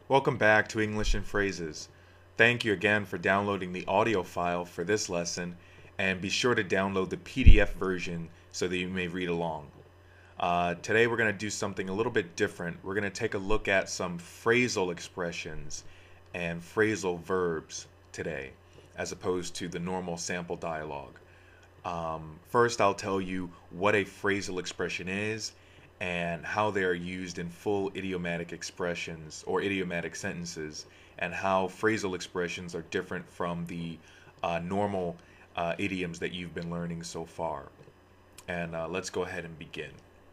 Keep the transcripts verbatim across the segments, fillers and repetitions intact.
Welcome back to English and Phrases. Thank you again for downloading the audio file for this lesson, and be sure to download the P D F version so that you may read along. Uh, today we're going to do something a little bit different. We're going to take a look at some phrasal expressions and phrasal verbs today, as opposed to the normal sample dialogue. Um, first, I'll tell you what a phrasal expression is and how they are used in full idiomatic expressions or idiomatic sentences, and how phrasal expressions are different from the uh, normal uh, idioms that you've been learning so far. And uh, let's go ahead and begin.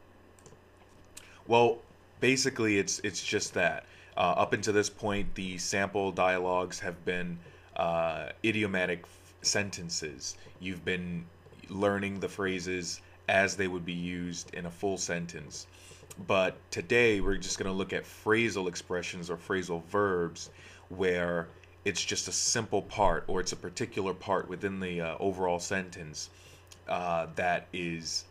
Well, basically, it's it's just that. Uh, up until this point, the sample dialogues have been uh, idiomatic f- sentences. You've been learning the phrases as they would be used in a full sentence. But today we're just going to look at phrasal expressions or phrasal verbs where it's just a simple part, or it's a particular part within the uh, overall sentence uh, that is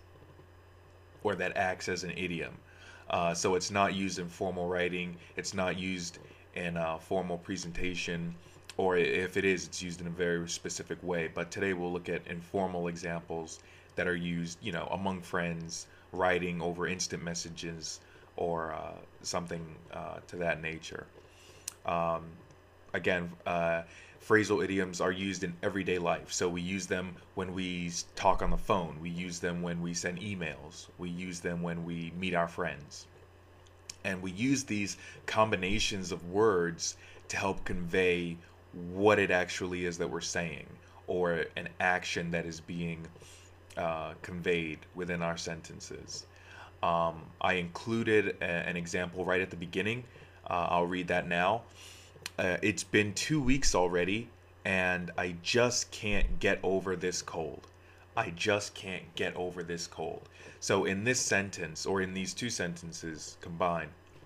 or that acts as an idiom. Uh, so it's not used in formal writing, it's not used in a formal presentation, or if it is, it's used in a very specific way. But today we'll look at informal examples that are used, you know, among friends, writing over instant messages, or uh, something uh, to that nature. Um, again, uh, phrasal idioms are used in everyday life. So we use them when we talk on the phone. We use them when we send emails. We use them when we meet our friends. And we use these combinations of words to help convey what it actually is that we're saying, or an action that is being uh, conveyed within our sentences. Um, I included a, an example right at the beginning. Uh, I'll read that now. Uh, it's been two weeks already, and I just can't get over this cold. I just can't get over this cold. So in this sentence, or in these two sentences combined,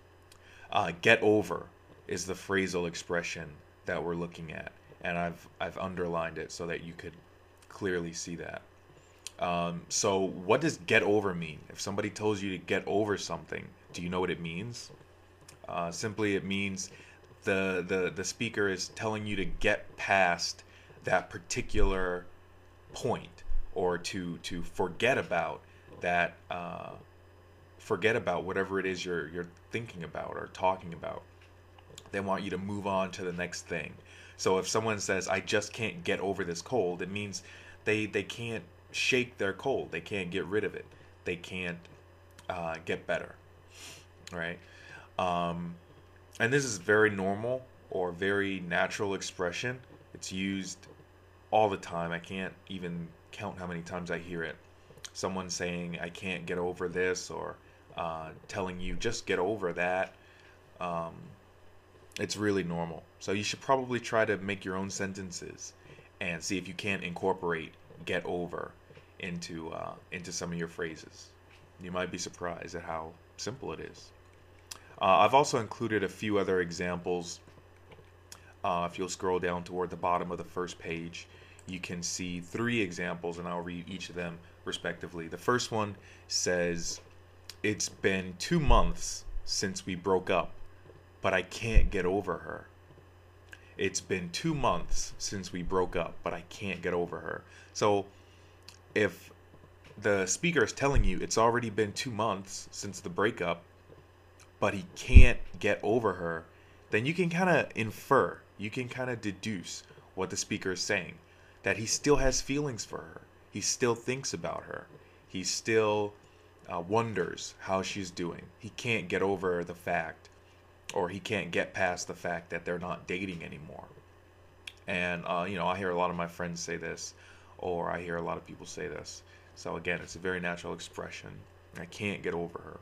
uh, get over is the phrasal expression that we're looking at. And I've, I've underlined it so that you could clearly see that. Um, so what does get over mean? If somebody tells you to get over something, do you know what it means? Uh, simply, it means the, the the speaker is telling you to get past that particular point, or to to forget about that uh, forget about whatever it is you're you're thinking about or talking about. They want you to move on to the next thing. So if someone says, I just can't get over this cold, it means they they can't shake their cold. They can't get rid of it. They can't uh, get better, right? Um, and this is very normal or very natural expression. It's used all the time. I can't even count how many times I hear it. Someone saying, I can't get over this, or uh, telling you, just get over that. Um, it's really normal. So you should probably try to make your own sentences and see if you can't incorporate get over into uh, into some of your phrases. You might be surprised at how simple it is. Uh, I've also included a few other examples. Uh, if you'll scroll down toward the bottom of the first page, you can see three examples, and I'll read each of them respectively. The first one says, it's been two months since we broke up, but I can't get over her. It's been two months since we broke up, but I can't get over her. So if the speaker is telling you it's already been two months since the breakup, but he can't get over her, then you can kind of infer, you can kind of deduce what the speaker is saying, that he still has feelings for her. He still thinks about her. He still uh, wonders how she's doing. He can't get over the fact, or he can't get past the fact that they're not dating anymore. And, uh, you know, I hear a lot of my friends say this, or I hear a lot of people say this. So again, it's a very natural expression. I can't get over her.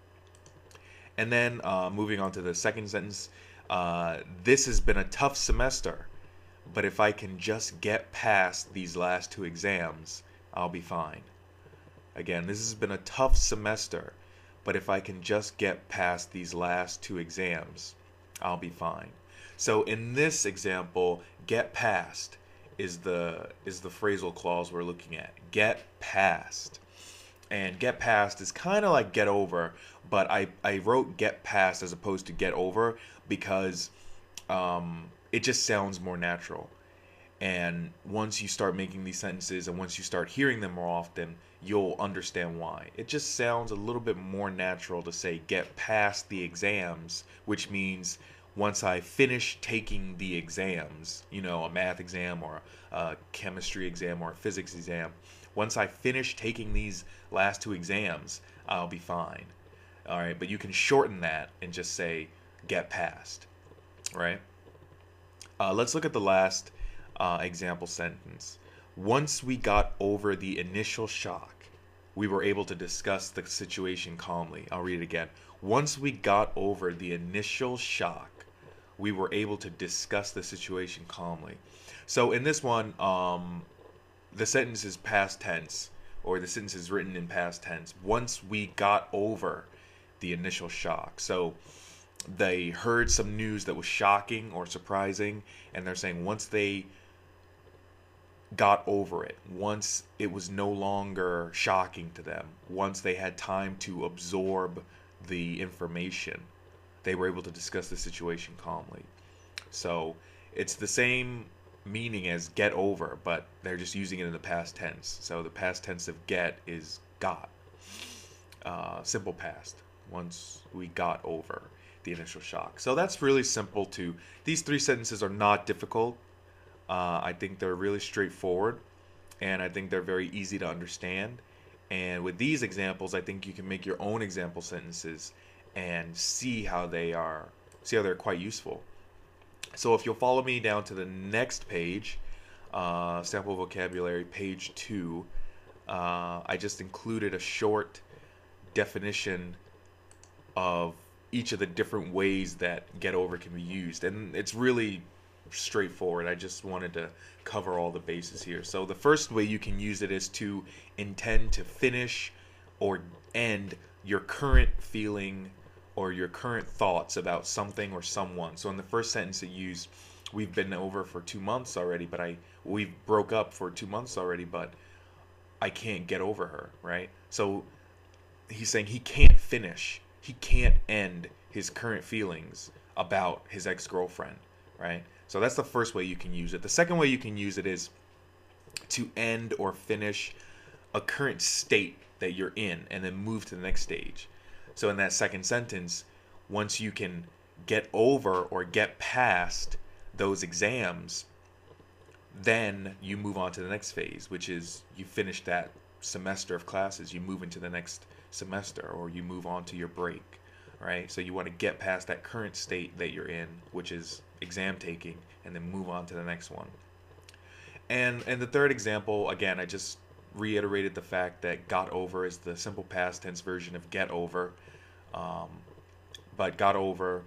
And then uh, moving on to the second sentence, uh, this has been a tough semester, but if I can just get past these last two exams, I'll be fine. Again, this has been a tough semester, but if I can just get past these last two exams, I'll be fine. So in this example, get past is the is the phrasal clause we're looking at. Get past. And get past is kind of like get over, but I, I wrote get past as opposed to get over because um, it just sounds more natural. And once you start making these sentences and once you start hearing them more often, you'll understand why. It just sounds a little bit more natural to say get past the exams, which means once I finish taking the exams, you know, a math exam or a chemistry exam or a physics exam, once I finish taking these last two exams, I'll be fine. All right, but you can shorten that and just say get past, right? Uh, let's look at the last uh, example sentence. Once we got over the initial shock, we were able to discuss the situation calmly. I'll read it again. Once we got over the initial shock, we were able to discuss the situation calmly. So in this one, um, the sentence is past tense, or the sentence is written in past tense. Once we got over the initial shock. So they heard some news that was shocking or surprising, and they're saying once they got over it, once it was no longer shocking to them, once they had time to absorb the information, they were able to discuss the situation calmly. So it's the same meaning as get over, but they're just using it in the past tense. So the past tense of get is got. Uh, simple past. Once we got over the initial shock. So that's really simple too. These three sentences are not difficult. Uh, I think they're really straightforward, and I think they're very easy to understand. And with these examples, I think you can make your own example sentences and see how they are, see how they're quite useful. So if you'll follow me down to the next page, uh, sample vocabulary, page two, uh, I just included a short definition of each of the different ways that get over can be used. And it's really straightforward. I just wanted to cover all the bases here. So the first way you can use it is to intend to finish or end your current feeling or your current thoughts about something or someone. So in the first sentence it used, we've been over for two months already, but I we broke up for two months already, but I can't get over her, right? So he's saying he can't finish, he can't end his current feelings about his ex-girlfriend, right? So that's the first way you can use it. The second way you can use it is to end or finish a current state that you're in and then move to the next stage. So in that second sentence, once you can get over or get past those exams, then you move on to the next phase, which is you finish that semester of classes, you move into the next semester, or you move on to your break, right? So you want to get past that current state that you're in, which is exam taking, and then move on to the next one. And and the third example, again, I just reiterated the fact that got over is the simple past tense version of get over, um, but got over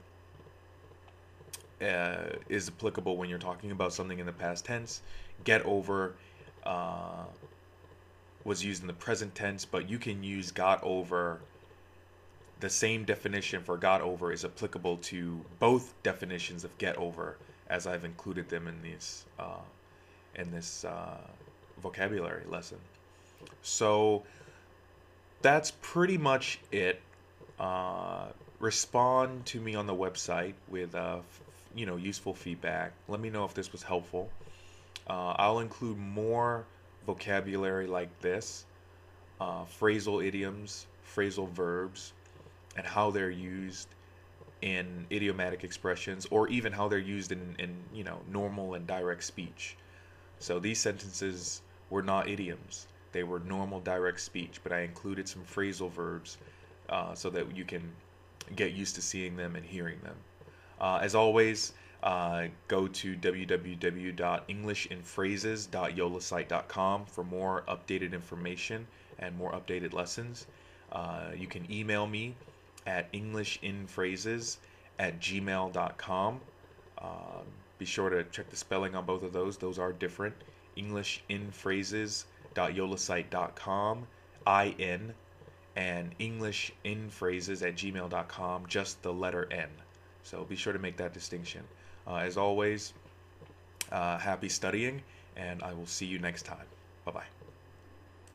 uh, is applicable when you're talking about something in the past tense. Get over uh, was used in the present tense, but you can use got over. The same definition for got over is applicable to both definitions of get over, as I've included them in this uh, in this uh, vocabulary lesson. So that's pretty much it. Uh, respond to me on the website with uh, f- you know useful feedback. Let me know if this was helpful. Uh, I'll include more vocabulary like this, uh, phrasal idioms, phrasal verbs, and how they're used in idiomatic expressions, or even how they're used in, in you know normal and direct speech. So these sentences were not idioms. They were normal direct speech, but I included some phrasal verbs uh, so that you can get used to seeing them and hearing them. Uh, as always, uh, go to w w w dot english in phrases dot yola site dot com for more updated information and more updated lessons. Uh, you can email me at englishinphrases at gmail dot com. Uh, be sure to check the spelling on both of those. Those are different. englishinphrases dot yola site dot com, I N, and englishinphrases at gmail dot com, just the letter N. So be sure to make that distinction. Uh, as always, uh, happy studying, and I will see you next time. Bye-bye.